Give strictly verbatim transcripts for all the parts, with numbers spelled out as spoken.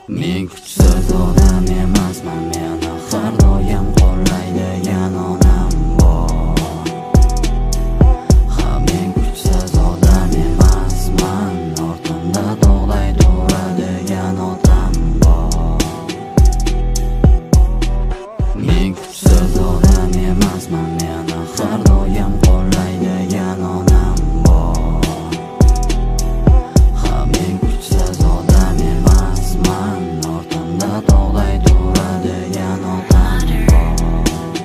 Men kuchsiz odam emasman, meni har doim qo'llaydigan onam bor. Ha, men kuchsiz odam emasman, ortimda dog'day turadigan otam bor. Men kuchsiz odam emasman, meni har doim qo'llaydigan onam bor. Ha, men kuchsiz odam emasman, ortimda dog'day turadigan otam bor.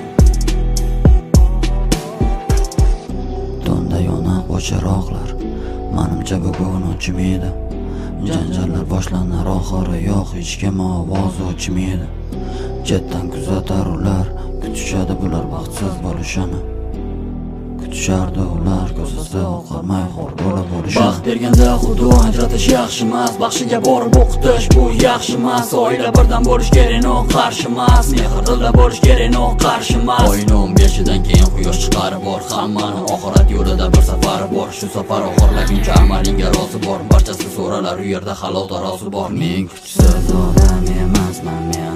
Tunda yonib o'chiroqlar, menimcha bugun o'chmaydi. Janjallar boshlanar, oxiri yo'q, hech kim ovoz ochmaydi. Chetdan kuzatar ular, kutishadi bular baxtsiz bo'lishini. Kutishardi ular, ko'zasi oqarmay xor bo'lib bo'lishini. Baxt berganda xuddi ajratish yaxshi emas, baxshiga borib o'qitish bu yaxshi emas. Oila birdan bo'lish kerak, no qarshi emas. Mehr dilda bo'lish kerak, no qarshi emas. Oyning o'n beshidan keyin quyosh chiqarib bor, hammani oxirat yo'lida bir safari bor. Shu safar oxirlaguncha amalingga rozi bor, barchasi so'ralar, u yerda halol tarozi bor. Men kuchsiz odam emasman, men